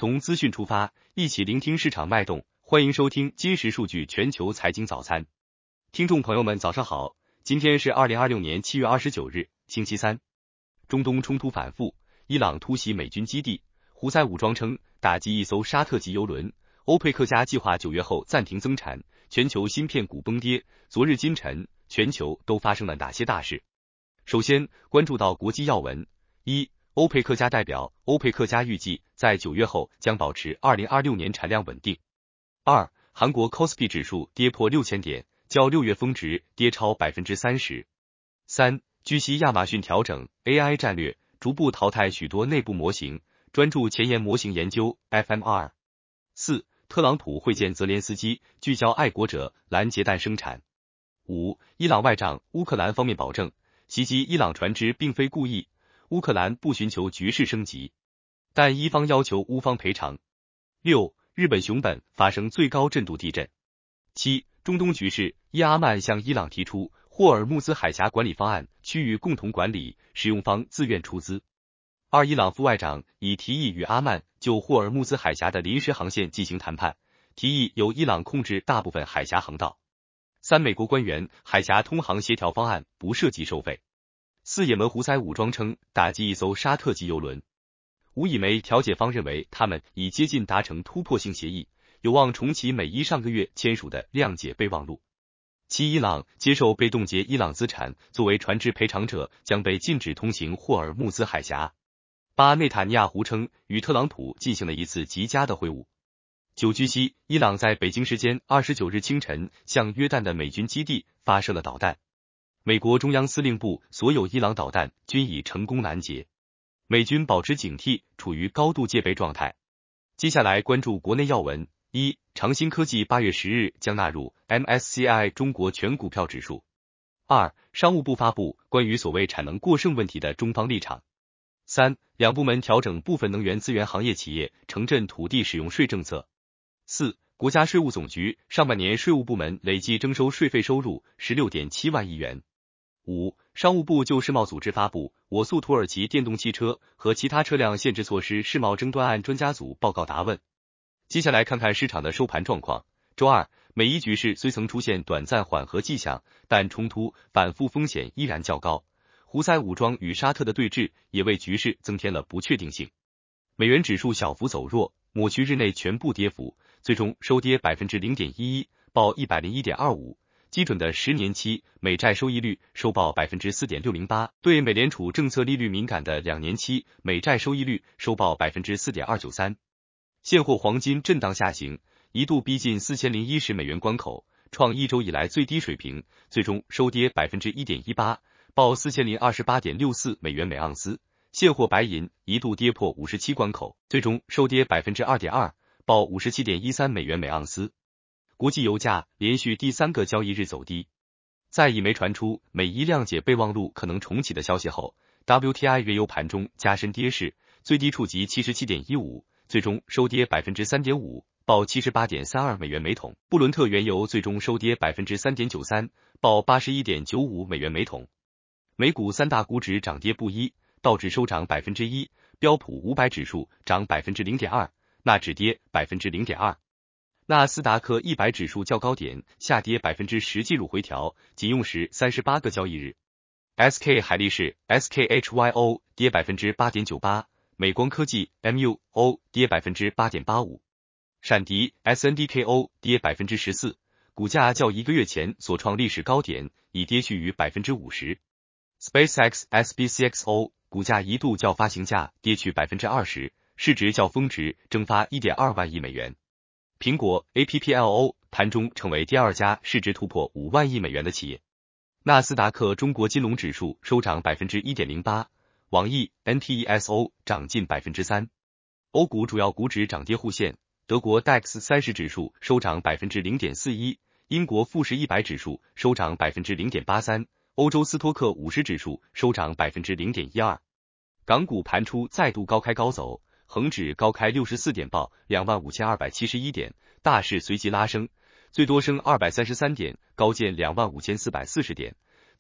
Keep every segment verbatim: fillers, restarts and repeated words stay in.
从资讯出发，一起聆听市场脉动。欢迎收听今时数据全球财经早餐。听众朋友们早上好，今天是二零二六年七月二十九日，星期三。中东冲突反复，伊朗突袭美军基地，胡塞武装称打击一艘沙特级油轮，欧佩克加计划九月后暂停增产，全球芯片股崩跌。昨日今晨，全球都发生了哪些大事？首先关注到国际要闻。一、欧佩克加代表，欧佩克加预计在九月后将保持二零二六年产量稳定。二、韩国 K O S P I 指数跌破六千点，较六月峰值跌超 百分之三十。三、据悉亚马逊调整 A I 战略，逐步淘汰许多内部模型，专注前沿模型研究 F M R。四、特朗普会见泽连斯基，聚焦爱国者拦截弹生产。五、伊朗外长，乌克兰方面保证，袭击伊朗船只并非故意，乌克兰不寻求局势升级，但伊方要求乌方赔偿。六、日本熊本发生最高震度地震。七、中东局势，伊阿曼向伊朗提出霍尔木兹海峡管理方案，区域共同管理，使用方自愿出资。二、伊朗副外长已提议与阿曼就霍尔木兹海峡的临时航线进行谈判，提议由伊朗控制大部分海峡航道。三、美国官员海峡通航协调方案不涉及收费。四、也门胡塞武装称打击一艘沙特级油轮。五、以媒调解方认为他们已接近达成突破性协议，有望重启美伊上个月签署的谅解备忘录。七、伊朗接受被冻结伊朗资产，作为船只赔偿者将被禁止通行霍尔木兹海峡。八、内塔尼亚胡称与特朗普进行了一次极佳的会晤。九、据悉伊朗在北京时间二十九日清晨向约旦的美军基地发射了导弹，美国中央司令部所有伊朗导弹均已成功拦截，美军保持警惕，处于高度戒备状态。接下来关注国内要闻。一、长鑫科技八月十日将纳入 M S C I 中国全股票指数。二、商务部发布关于所谓产能过剩问题的中方立场。三、两部门调整部分能源资源行业企业城镇土地使用税政策。四、国家税务总局上半年税务部门累计征收税费收入 十六点七万亿元。五、商务部就世贸组织发布我诉土耳其电动汽车和其他车辆限制措施世贸争端案专家组报告答问。接下来看看市场的收盘状况。周二，美伊局势虽曾出现短暂缓和迹象，但冲突反复风险依然较高。胡塞武装与沙特的对峙也为局势增添了不确定性。美元指数小幅走弱，抹去日内全部跌幅，最终收跌 百分之零点一一， 报 一百零一点二五。基准的十年期美债收益率收报 百分之四点六零八， 对美联储政策利率敏感的两年期美债收益率收报 百分之四点二九三。现货黄金震荡下行，一度逼近四千零一十美元关口，创一周以来最低水平，最终收跌 百分之一点一八， 报 四千零二十八点六四美元每盎司。现货白银一度跌破五十七关口，最终收跌 百分之二点二， 报 五十七点一三美元每盎司。国际油价连续第三个交易日走低。在以媒传出美伊谅解备忘录可能重启的消息后， W T I 原油盘中加深跌势，最低触及 七十七点一五， 最终收跌 百分之三点五， 报 七十八点三二美元每桶。布伦特原油最终收跌 百分之三点九三， 报 八十一点九五美元每桶。美股三大股指涨跌不一，道指收涨 百分之一， 标普五百指数涨 百分之零点二， 纳指跌 百分之零点二。纳斯达克一百指数较高点下跌 百分之十 进入回调，仅用时三十八个交易日。S K 海力士 S K H Y O 跌 百分之八点九八， 美光科技 M U O 跌 百分之八点八五， 闪迪 S N D K O 跌 百分之十四， 股价较一个月前所创历史高点已跌去逾 百分之五十。 SpaceX S B C X O 股价一度较发行价跌去 百分之二十， 市值较峰值蒸发 一点二万亿美元。苹果 A P P L O 盘中成为第二家市值突破五万亿美元的企业。纳斯达克中国金融指数收涨 百分之一点零八， 网易 N T E S O 涨近 百分之三。 欧股主要股指涨跌互现，德国 D A X 三十指数收涨 百分之零点四一， 英国富时一百指数收涨 百分之零点八三， 欧洲斯托克五十指数收涨 百分之零点一二。 港股盘初再度高开高走，恒指高开六十四点报 两万五千二百七十一点，大市随即拉升，最多升二百三十三点，高见 两万五千四百四十点，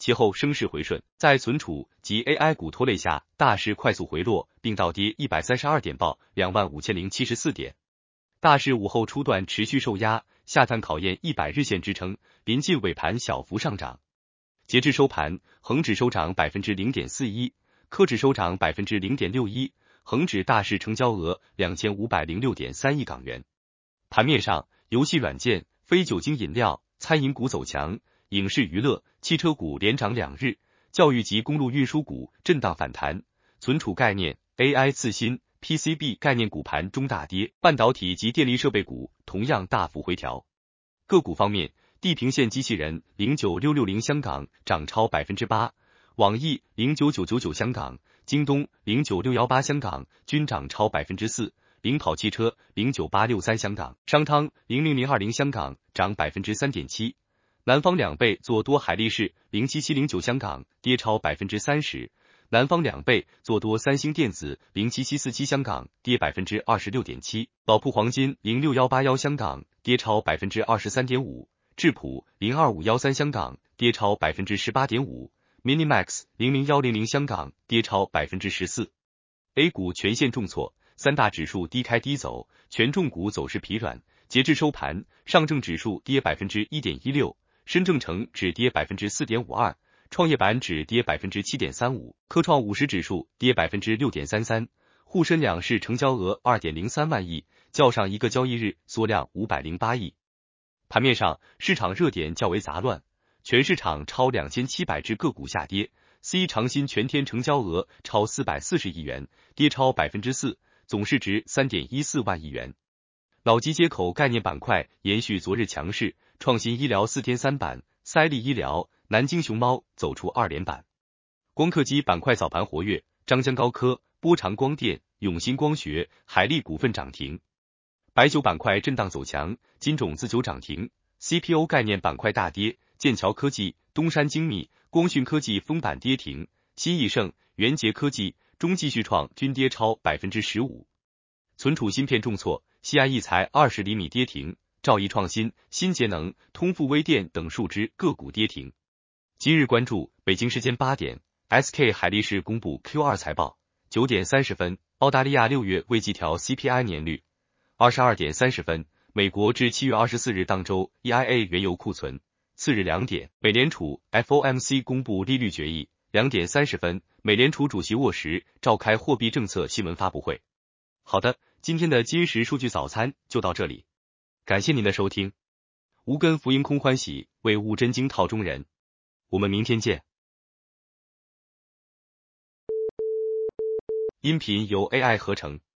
其后升势回顺，在存储及 A I 股拖累下，大市快速回落，并倒跌一百三十二点，报 两万五千零七十四点。大市午后初段持续受压，下探考验一百日线支撑，临近尾盘小幅上涨。截至收盘，恒指收涨 百分之零点四一， 科指收涨 百分之零点六一， 恒指大市成交额 两千五百零六点三亿港元。盘面上，游戏软件、非酒精饮料、餐饮股走强，影视娱乐、汽车股连涨两日，教育及公路运输股震荡反弹，存储概念、A I 次新、P C B 概念股盘中大跌，半导体及电力设备股同样大幅回调。个股方面，地平线机器人零九六六零香港涨超 百分之八， 网易零九九九九香港、京东零九六一八香港均涨超 百分之四， 领跑汽车零九八六三香港、商汤零零零二零香港涨 百分之三点七。南方两倍做多海力士零七七零九香港跌超 百分之三十， 南方两倍做多三星电子零七七四七香港跌 百分之二十六点七， 宝铺黄金零六一八一香港跌超 百分之二十三点五， 智普零二五一三香港跌超 百分之十八点五， Minimax零零一零零香港跌超 百分之十四。 A 股全线重挫，三大指数低开低走，权重股走势疲软。截至收盘，上证指数跌 百分之一点一六，深证成指跌 百分之四点五二， 创业板指跌 百分之七点三五， 科创五十指数跌 百分之六点三三， 沪深两市成交额 二点零三万亿，较上一个交易日缩量五百零八亿。盘面上，市场热点较为杂乱，全市场超两千七百只个股下跌， C 长鑫全天成交额超四百四十亿元，跌超 百分之四， 总市值 三点一四万亿元。脑机接口概念板块延续昨日强势，创新医疗四天三板、赛力医疗、南京熊猫走出二连板。光刻机板块早盘活跃，张江高科、波长光电、永鑫光学、海力股份涨停。白酒板块震荡走强，金种子酒涨停。C P O 概念板块大跌，剑桥科技、东山精密、光讯科技封板跌停，新易盛、元捷科技、中继续创均跌超 百分之十五。存储芯片重挫，西安一材二十厘米跌停，兆易创新、新节能、通富微电等数只个股跌停。今日关注，北京时间八点 ，S K 海力士公布 Q 二 财报。九点三十分，澳大利亚六月未季调 C P I 年率。二十二点三十分，美国至七月二十四日当周 E I A 原油库存。次日两点，美联储 F O M C 公布利率决议。两点三十分，美联储主席沃什召开货币政策新闻发布会。好的，今天的今时数据早餐就到这里，感谢您的收听。无根福音空欢喜，为悟真经套中人。我们明天见。音频由 A I 合成。